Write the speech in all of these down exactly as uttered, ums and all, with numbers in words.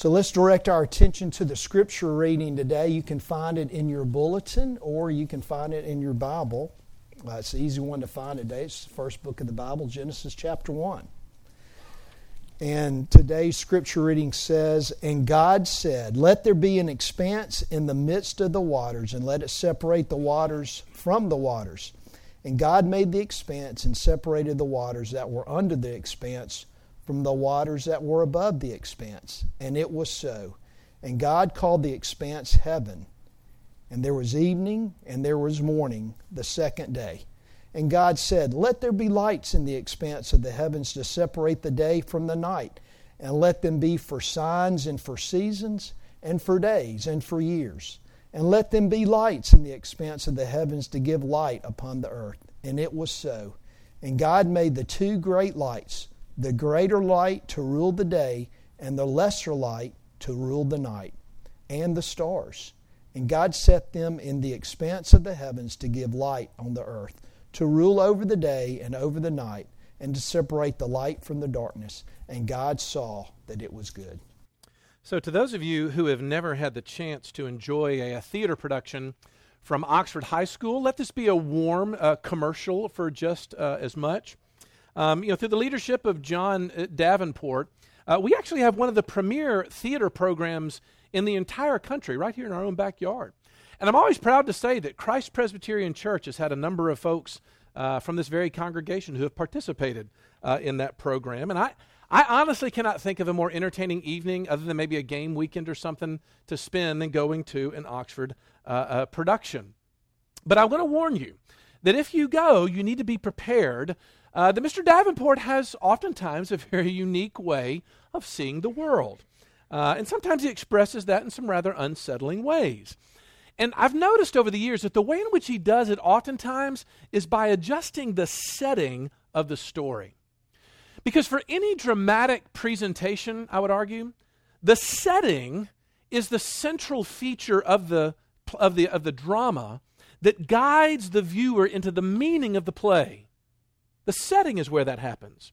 So let's direct our attention to the scripture reading today. You can find it in your bulletin or you can find it in your Bible. Uh, it's the easy one to find today. It's the first book of the Bible, Genesis chapter one. And today's scripture reading says, "And God said, let there be an expanse in the midst of the waters, and let it separate the waters from the waters. And God made the expanse and separated the waters that were under the expanse from the waters that were above the expanse. And it was so. And God called the expanse heaven. And there was evening and there was morning the second day. And God said, let there be lights in the expanse of the heavens to separate the day from the night, and let them be for signs and for seasons and for days and for years. And let them be lights in the expanse of the heavens to give light upon the earth. And it was so. And God made the two great lights, the greater light to rule the day, and the lesser light to rule the night, and the stars. And God set them in the expanse of the heavens to give light on the earth, to rule over the day and over the night, and to separate the light from the darkness. And God saw that it was good." So to those of you who have never had the chance to enjoy a, a theater production from Oxford High School, let this be a warm uh, commercial for just uh, as much. Um, you know, through the leadership of John Davenport, uh, we actually have one of the premier theater programs in the entire country, right here in our own backyard. And I'm always proud to say that Christ Presbyterian Church has had a number of folks uh, from this very congregation who have participated uh, in that program. And I, I honestly cannot think of a more entertaining evening, other than maybe a game weekend or something, to spend than going to an Oxford uh, uh, production. But I want to warn you that if you go, you need to be prepared Uh, that Mister Davenport has oftentimes a very unique way of seeing the world. Uh, and sometimes he expresses that in some rather unsettling ways. And I've noticed over the years that the way in which he does it oftentimes is by adjusting the setting of the story. Because for any dramatic presentation, I would argue, the setting is the central feature of the, of the, of the drama that guides the viewer into the meaning of the play. The setting is where that happens.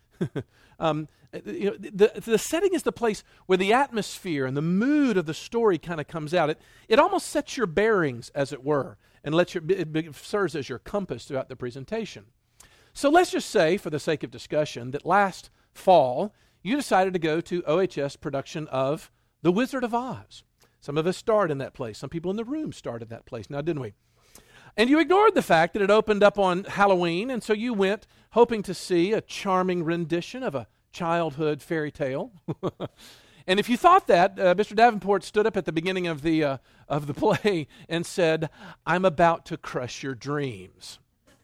um, you know, the, the setting is the place where the atmosphere and the mood of the story kind of comes out. It, it almost sets your bearings, as it were, and lets your, it, it serves as your compass throughout the presentation. So let's just say, for the sake of discussion, that last fall you decided to go to O H S production of The Wizard of Oz. Some of us starred in that place. Some people in the room starred in that place. Now, didn't we? And you ignored the fact that it opened up on Halloween, and so you went hoping to see a charming rendition of a childhood fairy tale. And if you thought that, uh, Mister Davenport stood up at the beginning of the uh, of the play and said, "I'm about to crush your dreams."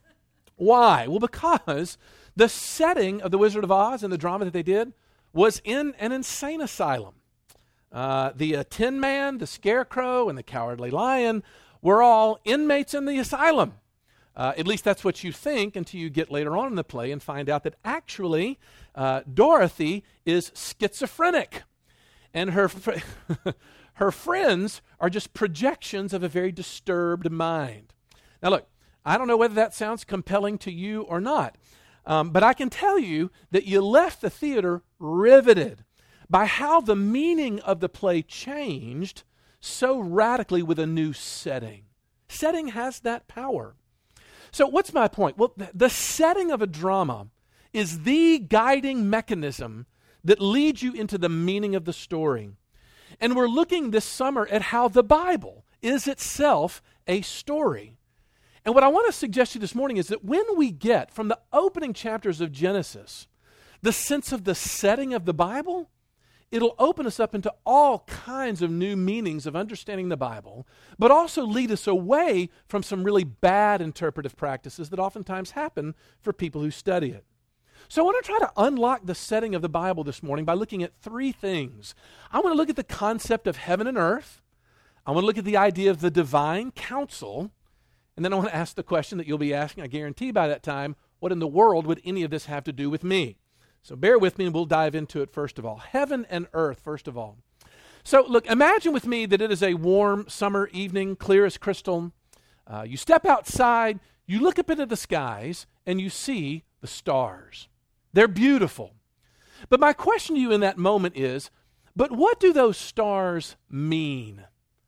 Why? Well, because the setting of The Wizard of Oz and the drama that they did was in an insane asylum. Uh, the uh, Tin Man, the Scarecrow, and the Cowardly Lion were all inmates in the asylum. Uh, at least that's what you think until you get later on in the play and find out that actually uh, Dorothy is schizophrenic. And her fr- her friends are just projections of a very disturbed mind. Now look, I don't know whether that sounds compelling to you or not, um, but I can tell you that you left the theater riveted by how the meaning of the play changed so radically with a new setting. Setting has that power. So what's my point? Well, th- the setting of a drama is the guiding mechanism that leads you into the meaning of the story. And we're looking this summer at how the Bible is itself a story. And what I want to suggest to you this morning is that when we get from the opening chapters of Genesis the sense of the setting of the Bible, it'll open us up into all kinds of new meanings of understanding the Bible, but also lead us away from some really bad interpretive practices that oftentimes happen for people who study it. So I want to try to unlock the setting of the Bible this morning by looking at three things. I want to look at the concept of heaven and earth. I want to look at the idea of the divine counsel. And then I want to ask the question that you'll be asking, I guarantee by that time, what in the world would any of this have to do with me? So bear with me and we'll dive into it first of all. Heaven and earth, first of all. So look, imagine with me that it is a warm summer evening, clear as crystal. Uh, you step outside, you look up into the skies, and you see the stars. They're beautiful. But my question to you in that moment is, But what do those stars mean?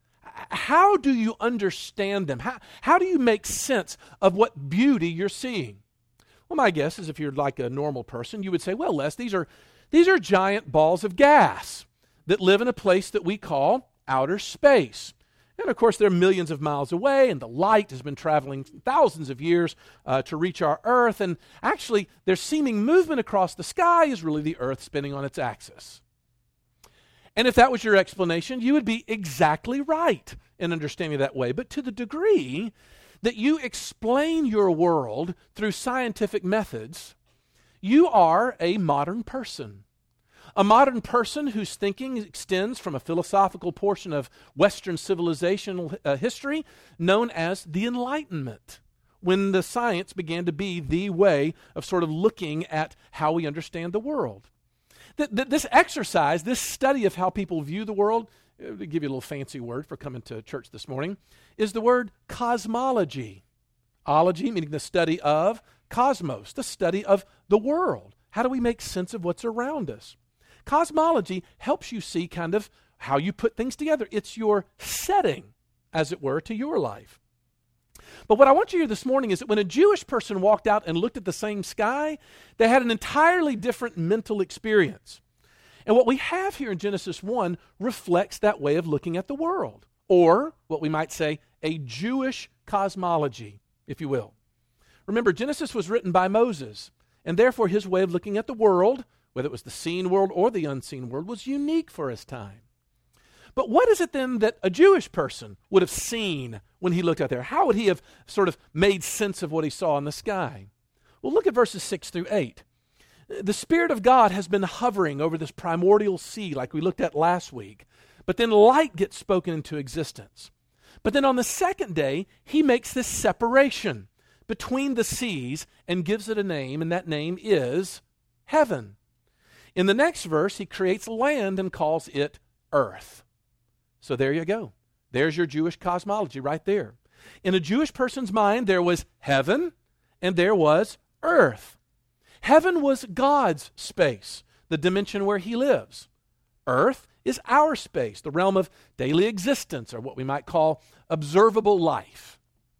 How do you understand them? How, how do you make sense of what beauty you're seeing? Well, my guess is if you're like a normal person, you would say, well, Les, these are, these are giant balls of gas that live in a place that we call outer space. And of course, they're millions of miles away, and the light has been traveling thousands of years uh, to reach our Earth. And actually, their seeming movement across the sky is really the Earth spinning on its axis. And if that was your explanation, you would be exactly right in understanding it that way. But to the degree that you explain your world through scientific methods, you are a modern person. A modern person whose thinking extends from a philosophical portion of Western civilizational uh, history known as the Enlightenment, when the science began to be the way of sort of looking at how we understand the world. Th- th- this exercise, this study of how people view the world, uh, to give you a little fancy word for coming to church this morning, is the word cosmology. Ology meaning the study of, cosmos, the study of the world. How do we make sense of what's around us? Cosmology helps you see kind of how you put things together. It's your setting, as it were, to your life. But what I want you to hear this morning is that when a Jewish person walked out and looked at the same sky, they had an entirely different mental experience. And what we have here in Genesis one reflects that way of looking at the world, or what we might say, a Jewish cosmology, if you will. Remember, Genesis was written by Moses, and therefore his way of looking at the world, whether it was the seen world or the unseen world, was unique for his time. But what is it then that a Jewish person would have seen when he looked out there? How would he have sort of made sense of what he saw in the sky? Well, look at verses six through eight. The Spirit of God has been hovering over this primordial sea like we looked at last week, but then light gets spoken into existence. But then on the second day, he makes this separation between the seas and gives it a name, and that name is heaven. In the next verse, he creates land and calls it earth. So there you go. There's your Jewish cosmology right there. In a Jewish person's mind, there was heaven and there was earth. Heaven was God's space, the dimension where he lives. Earth is our space, the realm of daily existence, or what we might call observable life.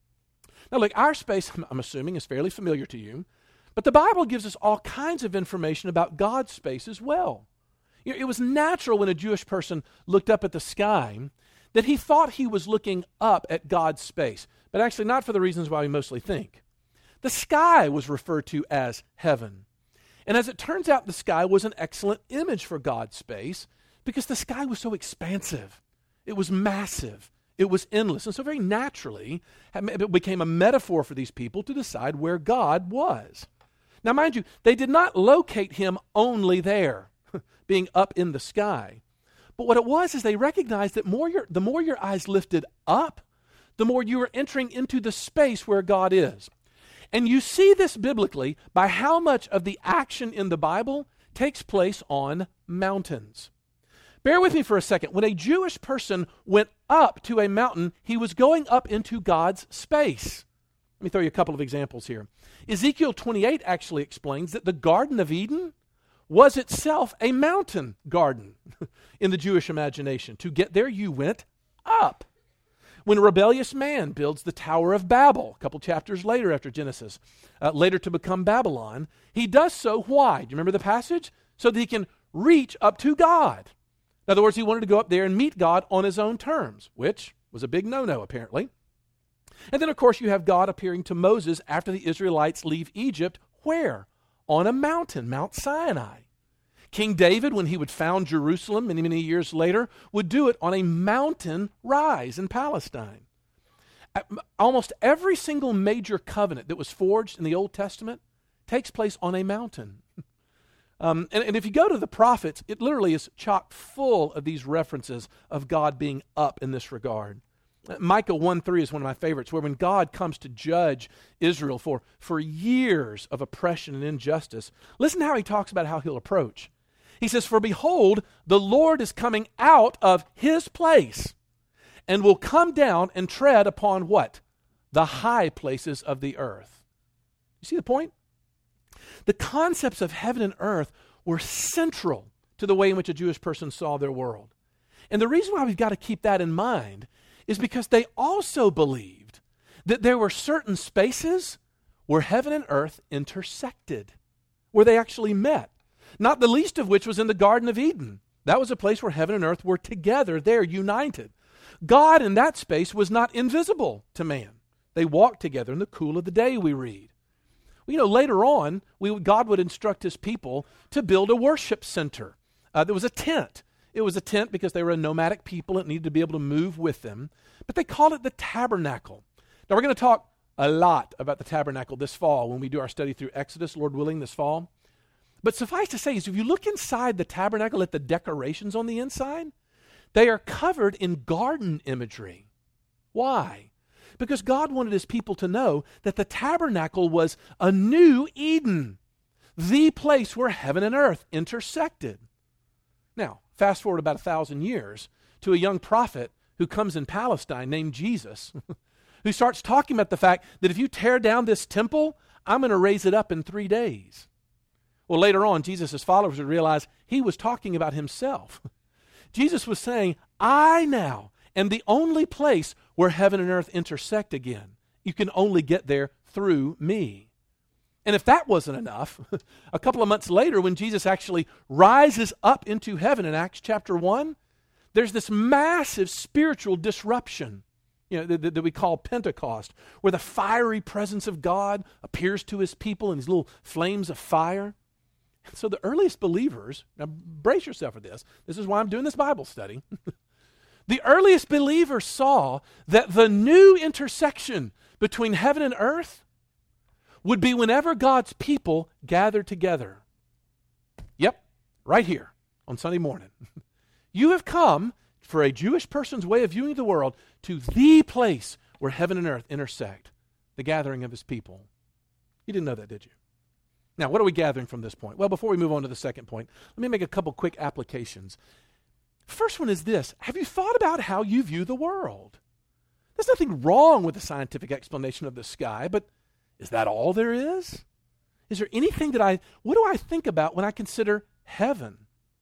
Now look, our space, I'm assuming, is fairly familiar to you, but the Bible gives us all kinds of information about God's space as well. It was natural when a Jewish person looked up at the sky that he thought he was looking up at God's space, but actually not for the reasons why we mostly think. The sky was referred to as heaven. And as it turns out, the sky was an excellent image for God's space because the sky was so expansive. It was massive. It was endless. And so very naturally, it became a metaphor for these people to decide where God was. Now, mind you, they did not locate him only there, being up in the sky. But what it was is they recognized that more your, the more your eyes lifted up, the more you are entering into the space where God is. And you see this biblically by how much of the action in the Bible takes place on mountains. Bear with me for a second. When a Jewish person went up to a mountain, he was going up into God's space. Let me throw you a couple of examples here. Ezekiel twenty-eight actually explains that the Garden of Eden was itself a mountain garden in the Jewish imagination. To get there, you went up. When a rebellious man builds the Tower of Babel, a couple chapters later after Genesis, uh, later to become Babylon, he does so why? Do you remember the passage? So that he can reach up to God. In other words, he wanted to go up there and meet God on his own terms, which was a big no-no apparently. And then, of course, you have God appearing to Moses after the Israelites leave Egypt. Where? On a mountain, Mount Sinai. King David, when he would found Jerusalem many, many years later, would do it on a mountain rise in Palestine. Almost every single major covenant that was forged in the Old Testament takes place on a mountain. Um, and, and if you go to the prophets, it literally is chock full of these references of God being up in this regard. Micah one three is one of my favorites, where when God comes to judge Israel for, for years of oppression and injustice, listen to how he talks about how he'll approach. He says, "For behold, the Lord is coming out of his place and will come down and tread upon" what? The high places of the earth. You see the point? The concepts of heaven and earth were central to to the way in which a Jewish person saw their world. And the reason why we've got to keep that in mind is because they also believed that there were certain spaces where heaven and earth intersected, where they actually met. Not the least of which was in the Garden of Eden. That was a place where heaven and earth were together, there, united. God in that space was not invisible to man. They walked together in the cool of the day, we read. Well, you know, later on, we, God would instruct his people to build a worship center. Uh, there was a tent. It was a tent because they were a nomadic people. It needed to be able to move with them. But they called it the tabernacle. Now, we're going to talk a lot about the tabernacle this fall when we do our study through Exodus, Lord willing, this fall. But suffice to say is if you look inside the tabernacle at the decorations on the inside, they are covered in garden imagery. Why? Because God wanted his people to know that the tabernacle was a new Eden, the place where heaven and earth intersected. Now, fast forward about a thousand years to a young prophet who comes in Palestine named Jesus, who starts talking about the fact that if you tear down this temple, I'm going to raise it up in three days. Well, later on, Jesus' followers would realize he was talking about himself. Jesus was saying, I now am the only place where heaven and earth intersect again. You can only get there through me. And if that wasn't enough, a couple of months later when Jesus actually rises up into heaven in Acts chapter one, there's this massive spiritual disruption, you know, that, that we call Pentecost, where the fiery presence of God appears to his people in these little flames of fire. And so the earliest believers, now brace yourself for this, this is why I'm doing this Bible study. The earliest believers saw that the new intersection between heaven and earth would be whenever God's people gathered together. Yep, right here on Sunday morning. You have come, for a Jewish person's way of viewing the world, to the place where heaven and earth intersect, the gathering of his people. You didn't know that, did you? Now, what are we gathering from this point? Well, before we move on to the second point, let me make a couple quick applications. First one is this. Have you thought about how you view the world? There's nothing wrong with the scientific explanation of the sky, but is that all there is? Is there anything that I, what do I think about when I consider heaven?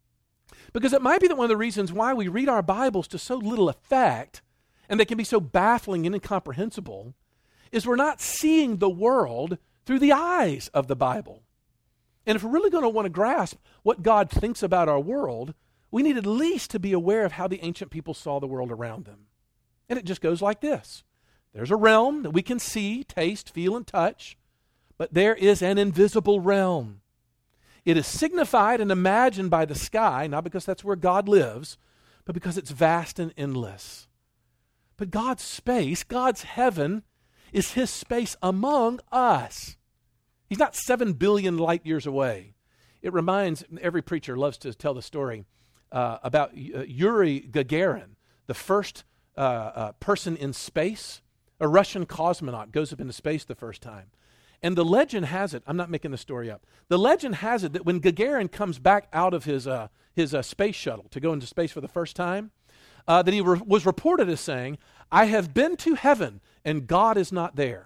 Because it might be that one of the reasons why we read our Bibles to so little effect, and they can be so baffling and incomprehensible, is we're not seeing the world through the eyes of the Bible. And if we're really going to want to grasp what God thinks about our world, we need at least to be aware of how the ancient people saw the world around them. And it just goes like this. There's a realm that we can see, taste, feel, and touch, but there is an invisible realm. It is signified and imagined by the sky, not because that's where God lives, but because it's vast and endless. But God's space, God's heaven, is his space among us. He's not seven billion light years away. It reminds, every preacher loves to tell the story uh, about uh, Yuri Gagarin, the first uh, uh, person in space. A Russian cosmonaut goes up into space the first time. And the legend has it, I'm not making the story up, the legend has it that when Gagarin comes back out of his, uh, his uh, space shuttle to go into space for the first time, uh, that he re- was reported as saying, I have been to heaven and God is not there.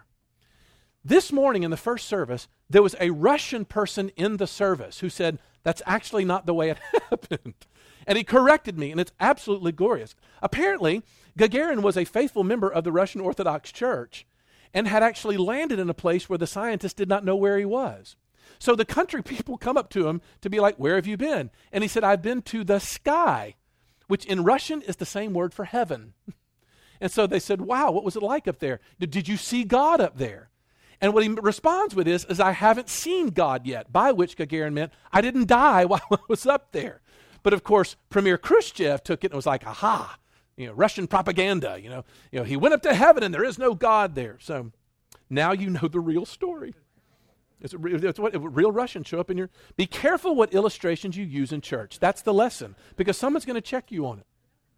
This morning in the first service, there was a Russian person in the service who said, that's actually not the way it happened. And he corrected me, and it's absolutely glorious. Apparently, Gagarin was a faithful member of the Russian Orthodox Church and had actually landed in a place where the scientists did not know where he was. So the country people come up to him to be like, where have you been? And he said, I've been to the sky, which in Russian is the same word for heaven. And so they said, wow, what was it like up there? Did, did you see God up there? And what he responds with is, is I haven't seen God yet, by which Gagarin meant I didn't die while I was up there. But of course, Premier Khrushchev took it and was like, aha, you know, Russian propaganda, you know, you know, he went up to heaven and there is no God there. So now you know the real story. It's, a, it's what real Russians show up in your, be careful what illustrations you use in church. That's the lesson, because someone's going to check you on it.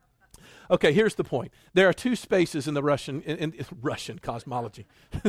Okay, here's the point. There are two spaces in the Russian, in, in, in Russian cosmology,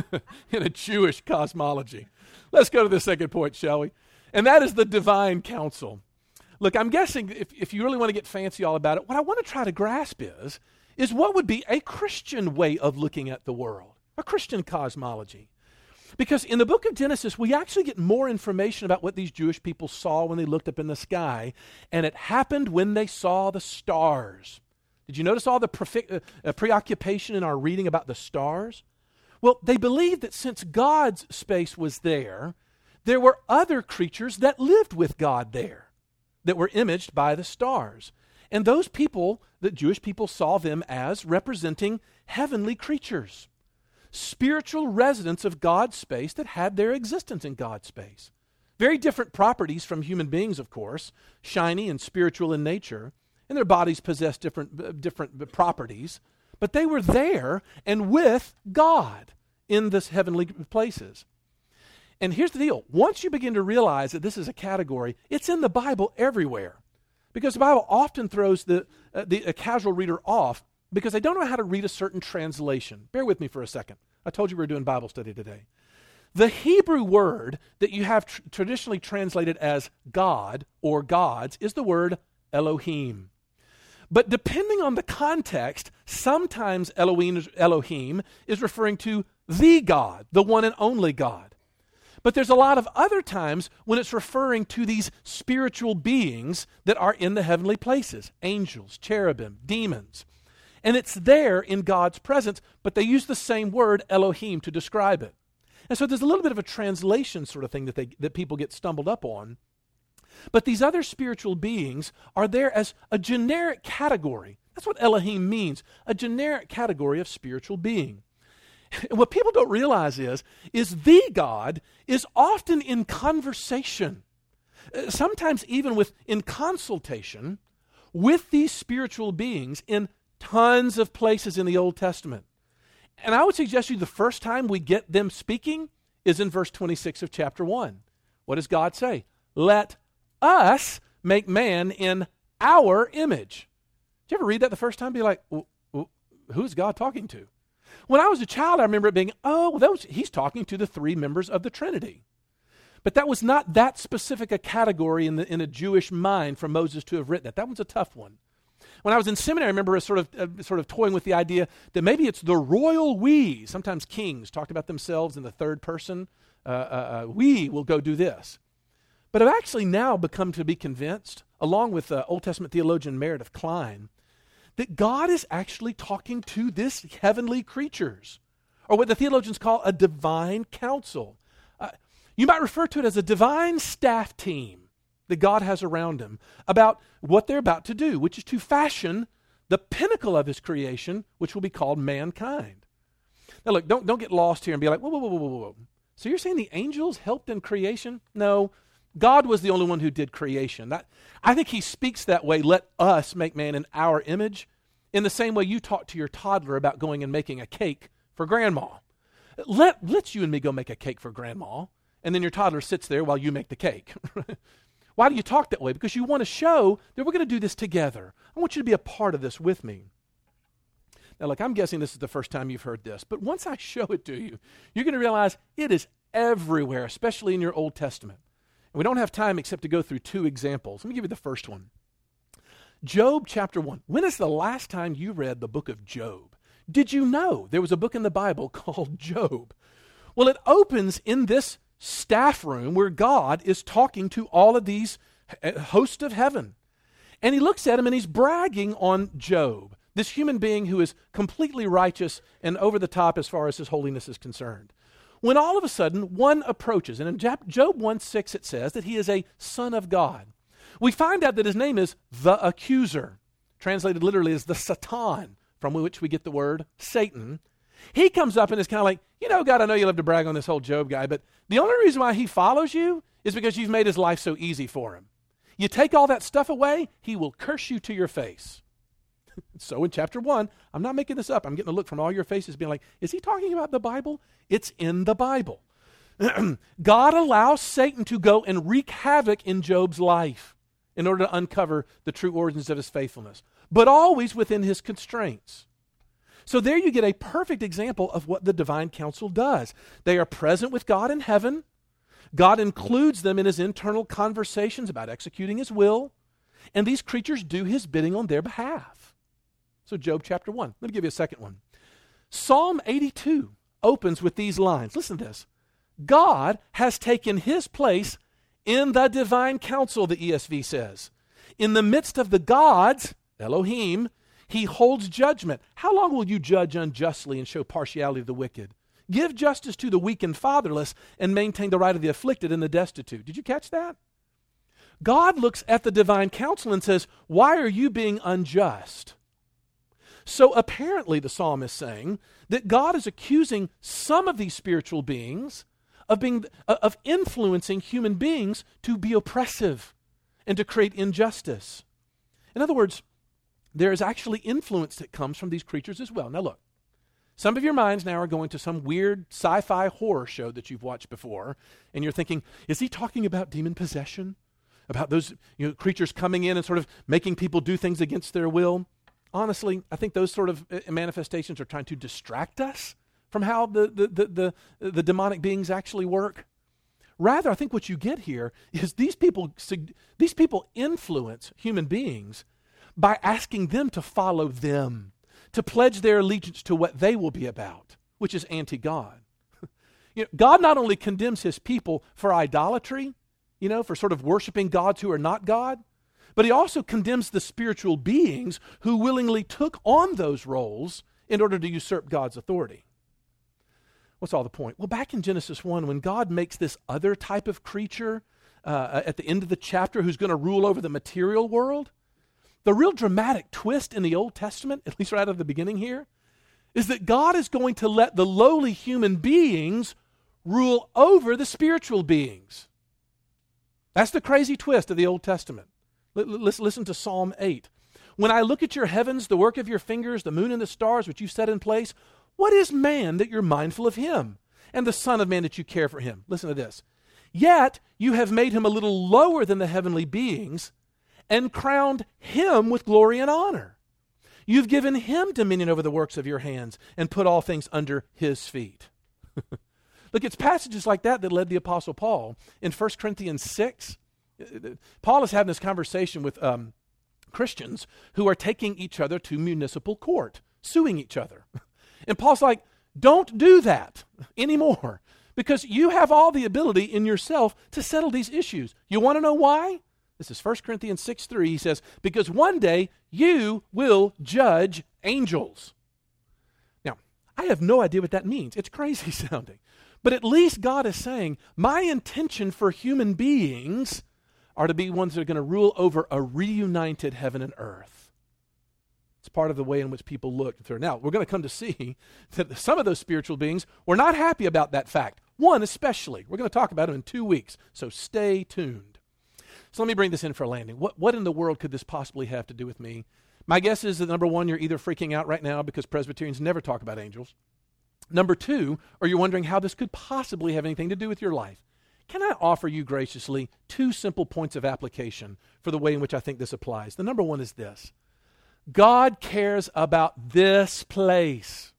in a Jewish cosmology. Let's go to the second point, shall we? And that is the divine counsel. Look, I'm guessing if, if you really want to get fancy all about it, what I want to try to grasp is, is what would be a Christian way of looking at the world, a Christian cosmology. Because in the book of Genesis, we actually get more information about what these Jewish people saw when they looked up in the sky, and it happened when they saw the stars. Did you notice all the pre- uh, preoccupation in our reading about the stars? Well, they believed that since God's space was there, there were other creatures that lived with God there, that were imaged by the stars. And those people, the Jewish people, saw them as representing heavenly creatures, spiritual residents of God's space that had their existence in God's space. Very different properties from human beings, of course, shiny and spiritual in nature, and their bodies possessed different, uh, different properties, but they were there and with God in this heavenly places. And here's the deal. Once you begin to realize that this is a category, it's in the Bible everywhere. Because the Bible often throws the, uh, the a casual reader off because they don't know how to read a certain translation. Bear with me for a second. I told you we were doing Bible study today. The Hebrew word that you have tr- traditionally translated as God or gods is the word Elohim. But depending on the context, sometimes Elohim, Elohim is referring to the God, the one and only God. But there's a lot of other times when it's referring to these spiritual beings that are in the heavenly places, angels, cherubim, demons. And it's there in God's presence, but they use the same word, Elohim, to describe it. And so there's a little bit of a translation sort of thing that they that people get stumbled up on. But these other spiritual beings are there as a generic category. That's what Elohim means, a generic category of spiritual being. And what people don't realize is, is the God is often in conversation, sometimes even with in consultation with these spiritual beings in tons of places in the Old Testament. And I would suggest to you the first time we get them speaking is in verse twenty-six of chapter one. What does God say? Let us make man in our image. Did you ever read that the first time? Be like, who's God talking to? When I was a child, I remember it being, oh, well, that was, he's talking to the three members of the Trinity. But that was not that specific a category in, the, in a Jewish mind for Moses to have written that. That one's a tough one. When I was in seminary, I remember sort of uh, sort of toying with the idea that maybe it's the royal we. Sometimes kings talked about themselves in the third person. Uh, uh, uh, we will go do this. But I've actually now become to be convinced, along with uh, Old Testament theologian Meredith Kline, that God is actually talking to this heavenly creatures, or what the theologians call a divine council. Uh, you might refer to it as a divine staff team that God has around him about what they're about to do, which is to fashion the pinnacle of his creation, which will be called mankind. Now look, don't, don't get lost here and be like, whoa, whoa, whoa, whoa, whoa. So you're saying the angels helped in creation? No, God was the only one who did creation. That, I think he speaks that way, let us make man in our image, in the same way you talk to your toddler about going and making a cake for grandma. Let, let you and me go make a cake for grandma, and then your toddler sits there while you make the cake. Why do you talk that way? Because you want to show that we're going to do this together. I want you to be a part of this with me. Now, look, I'm guessing this is the first time you've heard this, but once I show it to you, you're going to realize it is everywhere, especially in your Old Testament. And we don't have time except to go through two examples. Let me give you the first one. Job chapter one. When is the last time you read the book of Job? Did you know there was a book in the Bible called Job? Well, it opens in this staff room where God is talking to all of these hosts of heaven. And he looks at him and he's bragging on Job, this human being who is completely righteous and over the top as far as his holiness is concerned. When all of a sudden one approaches, and in Job one six it says that he is a son of God. We find out that his name is the accuser, translated literally as the Satan, from which we get the word Satan. He comes up and is kind of like, you know, God, I know you love to brag on this whole Job guy, but the only reason why he follows you is because you've made his life so easy for him. You take all that stuff away, he will curse you to your face. So in chapter one, I'm not making this up. I'm getting a look from all your faces being like, is he talking about the Bible? It's in the Bible. God allows Satan to go and wreak havoc in Job's life in order to uncover the true origins of his faithfulness, but always within his constraints. So there you get a perfect example of what the divine council does. They are present with God in heaven. God includes them in his internal conversations about executing his will, and these creatures do his bidding on their behalf. So Job chapter one. Let me give you a second one. Psalm eighty-two opens with these lines. Listen to this. God has taken his place in the divine council, the E S V says. In the midst of the gods, Elohim, he holds judgment. How long will you judge unjustly and show partiality to the wicked? Give justice to the weak and fatherless and maintain the right of the afflicted and the destitute. Did you catch that? God looks at the divine council and says, why are you being unjust? So apparently the psalmist is saying that God is accusing some of these spiritual beings of being of influencing human beings to be oppressive and to create injustice. In other words, there is actually influence that comes from these creatures as well. Now look, some of your minds now are going to some weird sci-fi horror show that you've watched before, and you're thinking, is he talking about demon possession? About those you know, creatures coming in and sort of making people do things against their will? Honestly, I think those sort of manifestations are trying to distract us from how the, the, the, the, the demonic beings actually work. Rather, I think what you get here is these people, these people influence human beings by asking them to follow them, to pledge their allegiance to what they will be about, which is anti-God. You know, God not only condemns his people for idolatry, you know, for sort of worshiping gods who are not God, but he also condemns the spiritual beings who willingly took on those roles in order to usurp God's authority. What's all the point? Well, back in Genesis one, when God makes this other type of creature uh, at the end of the chapter who's going to rule over the material world, the real dramatic twist in the Old Testament, at least right out of the beginning here, is that God is going to let the lowly human beings rule over the spiritual beings. That's the crazy twist of the Old Testament. Let's listen to Psalm eight. When I look at your heavens, the work of your fingers, the moon and the stars which you set in place, what is man that you're mindful of him, and the son of man that you care for him? Listen to this. Yet you have made him a little lower than the heavenly beings and crowned him with glory and honor. You've given him dominion over the works of your hands and put all things under his feet. Look, it's passages like that that led the Apostle Paul in First Corinthians six. Paul is having this conversation with um, Christians who are taking each other to municipal court, suing each other. And Paul's like, don't do that anymore because you have all the ability in yourself to settle these issues. You want to know why? This is First Corinthians six three. He says, because one day you will judge angels. Now, I have no idea what that means. It's crazy sounding. But at least God is saying, my intention for human beings are to be ones that are going to rule over a reunited heaven and earth. It's part of the way in which people look through. Now, we're going to come to see that some of those spiritual beings were not happy about that fact. One especially. We're going to talk about him in two weeks, so stay tuned. So let me bring this in for a landing. What, what in the world could this possibly have to do with me? My guess is that, number one, you're either freaking out right now because Presbyterians never talk about angels. Number two, or you're wondering how this could possibly have anything to do with your life. Can I offer you graciously two simple points of application for the way in which I think this applies? The number one is this. God cares about this place.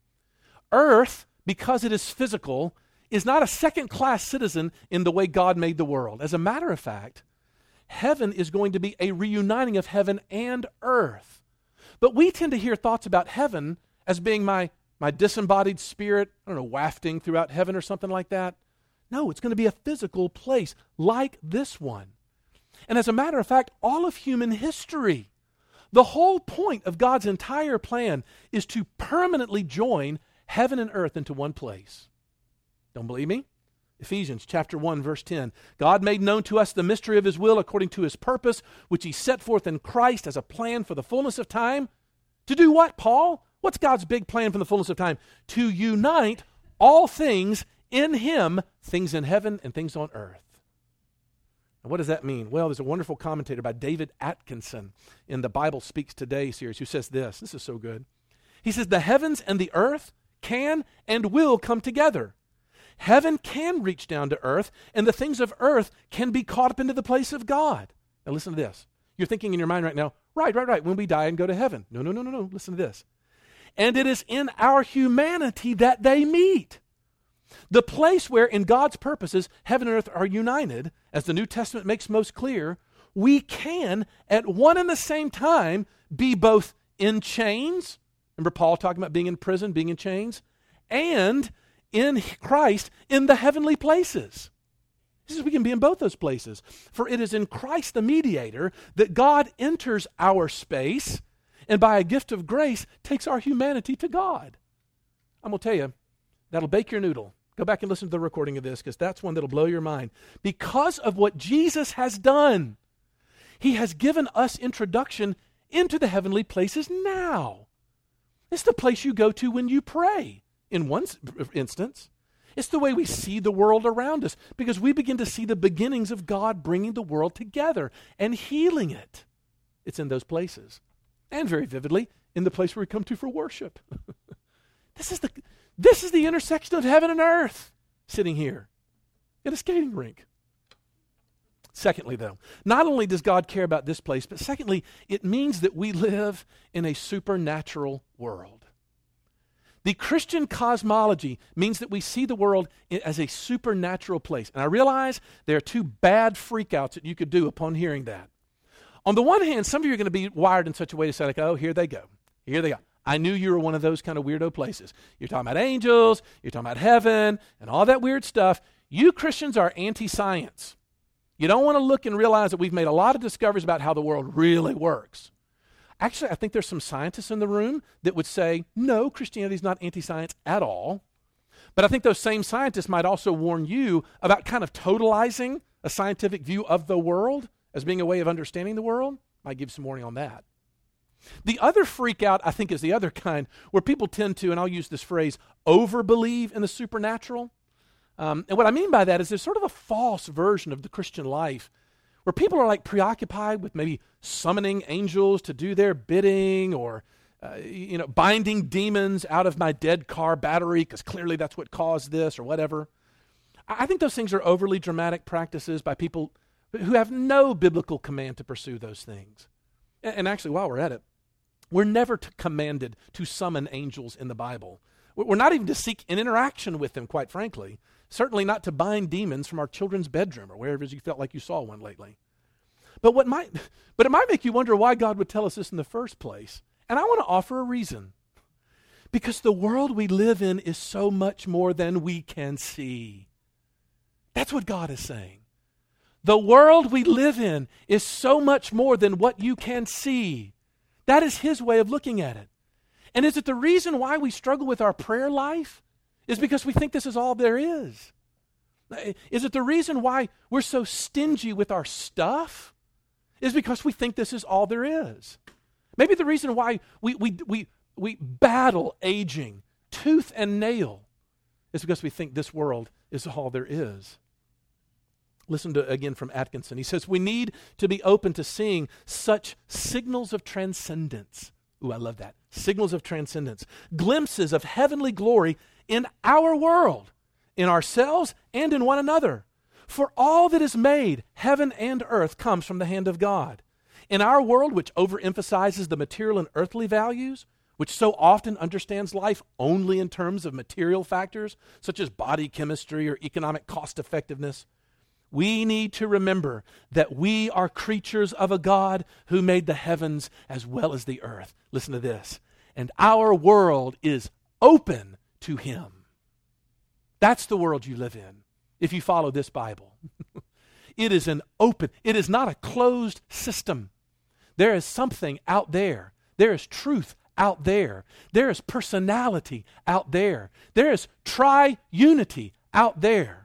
Earth, because it is physical, is not a second-class citizen in the way God made the world. As a matter of fact, heaven is going to be a reuniting of heaven and earth. But we tend to hear thoughts about heaven as being my, my disembodied spirit, I don't know, wafting throughout heaven or something like that. No, it's going to be a physical place like this one. And as a matter of fact, all of human history, the whole point of God's entire plan is to permanently join heaven and earth into one place. Don't believe me? Ephesians chapter one, verse ten. God made known to us the mystery of his will according to his purpose, which he set forth in Christ as a plan for the fullness of time. To do what, Paul? What's God's big plan for the fullness of time? To unite all things in him, things in heaven and things on earth. Now, what does that mean? Well, there's a wonderful commentator by David Atkinson in the Bible Speaks Today series who says this. This is so good. He says, the heavens and the earth can and will come together. Heaven can reach down to earth, and the things of earth can be caught up into the place of God. Now listen to this. You're thinking in your mind right now, right, right, right, when we die and go to heaven. No, no, no, no, no. Listen to this. And it is in our humanity that they meet. The place where, in God's purposes, heaven and earth are united, as the New Testament makes most clear, we can, at one and the same time, be both in chains. Remember Paul talking about being in prison, being in chains? And in Christ in the heavenly places. He says we can be in both those places. For it is in Christ the mediator that God enters our space and by a gift of grace takes our humanity to God. I'm going to tell you, that'll bake your noodle. Go back and listen to the recording of this because that's one that'll blow your mind. Because of what Jesus has done, he has given us introduction into the heavenly places now. It's the place you go to when you pray, in one instance. It's the way we see the world around us because we begin to see the beginnings of God bringing the world together and healing it. It's in those places. And very vividly, in the place where we come to for worship. This is the this is the intersection of heaven and earth, sitting here in a skating rink. Secondly, though, not only does God care about this place, but secondly, it means that we live in a supernatural world. The Christian cosmology means that we see the world as a supernatural place. And I realize there are two bad freakouts that you could do upon hearing that. On the one hand, some of you are going to be wired in such a way to say, like, oh, here they go. Here they go. I knew you were one of those kind of weirdo places. You're talking about angels, you're talking about heaven, and all that weird stuff. You Christians are anti-science. You don't want to look and realize that we've made a lot of discoveries about how the world really works. Actually, I think there's some scientists in the room that would say, no, Christianity is not anti-science at all. But I think those same scientists might also warn you about kind of totalizing a scientific view of the world as being a way of understanding the world. Might give some warning on that. The other freak out, I think, is the other kind where people tend to, and I'll use this phrase, over-believe in the supernatural. Um, and what I mean by that is there's sort of a false version of the Christian life where people are like preoccupied with maybe summoning angels to do their bidding or, uh, you know, binding demons out of my dead car battery because clearly that's what caused this or whatever. I think those things are overly dramatic practices by people who have no biblical command to pursue those things. And, and actually, while we're at it, we're never t- commanded to summon angels in the Bible. We're not even to seek an interaction with them, quite frankly. Certainly not to bind demons from our children's bedroom or wherever you felt like you saw one lately. But what might, but it might make you wonder why God would tell us this in the first place. And I want to offer a reason. Because the world we live in is so much more than we can see. That's what God is saying. The world we live in is so much more than what you can see. That is his way of looking at it. And is it the reason why we struggle with our prayer life? Is because we think this is all there is? Is it the reason why we're so stingy with our stuff? Is because we think this is all there is? Maybe the reason why we, we, we, we battle aging tooth and nail is because we think this world is all there is. Listen to again from Atkinson. He says, we need to be open to seeing such signals of transcendence. Ooh, I love that. Signals of transcendence. Glimpses of heavenly glory in our world, in ourselves and in one another. For all that is made, heaven and earth, comes from the hand of God. In our world, which overemphasizes the material and earthly values, which so often understands life only in terms of material factors, such as body chemistry or economic cost effectiveness, we need to remember that we are creatures of a God who made the heavens as well as the earth. Listen to this. And our world is open to him. That's the world you live in if you follow this Bible. It is an open, it is not a closed system. There is something out there. There is truth out there. There is personality out there. There is tri-unity out there.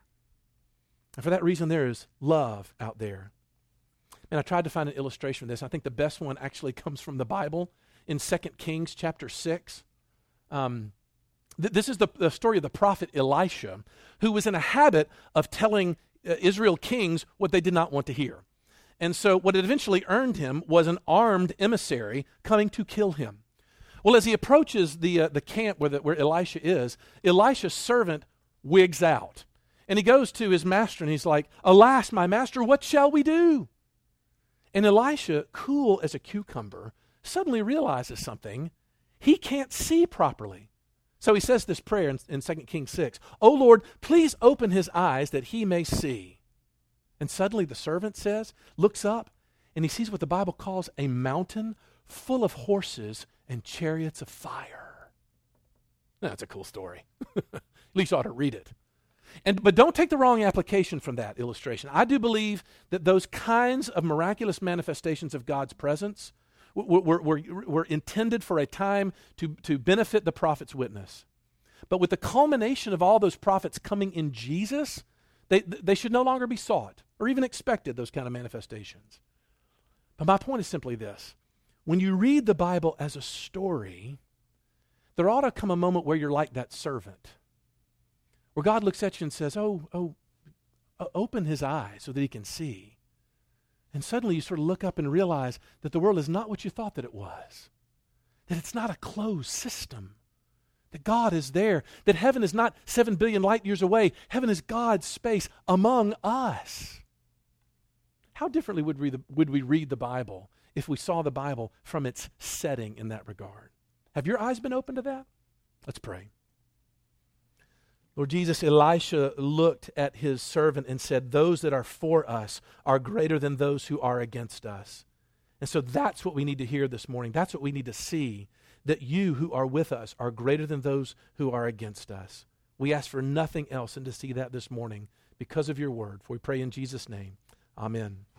And for that reason, there is love out there. And I tried to find an illustration of this. I think the best one actually comes from the Bible in Second Kings chapter six. Um, th- this is the, the story of the prophet Elisha, who was in a habit of telling uh, Israel kings what they did not want to hear. And so what it eventually earned him was an armed emissary coming to kill him. Well, as he approaches the, uh, the camp where, the, where Elisha is, Elisha's servant wigs out. And he goes to his master and he's like, alas, my master, what shall we do? And Elisha, cool as a cucumber, suddenly realizes something. He can't see properly. So he says this prayer in, in Second Kings six. Oh Lord, please open his eyes that he may see. And suddenly the servant says, looks up, and he sees what the Bible calls a mountain full of horses and chariots of fire. That's a cool story. At least you ought to read it. And, but don't take the wrong application from that illustration. I do believe that those kinds of miraculous manifestations of God's presence were, were, were, were intended for a time to, to benefit the prophet's witness. But with the culmination of all those prophets coming in Jesus, they, they should no longer be sought or even expected, those kind of manifestations. But my point is simply this. When you read the Bible as a story, there ought to come a moment where you're like that servant, where God looks at you and says, oh, oh, open his eyes so that he can see. And suddenly you sort of look up and realize that the world is not what you thought that it was, that it's not a closed system, that God is there, that heaven is not seven billion light years away. Heaven is God's space among us. How differently would we, would we read the Bible if we saw the Bible from its setting in that regard? Have your eyes been open to that? Let's pray. Lord Jesus, Elisha looked at his servant and said, those that are for us are greater than those who are against us. And so that's what we need to hear this morning. That's what we need to see, that you who are with us are greater than those who are against us. We ask for nothing else and to see that this morning because of your word. For we pray in Jesus' name. Amen.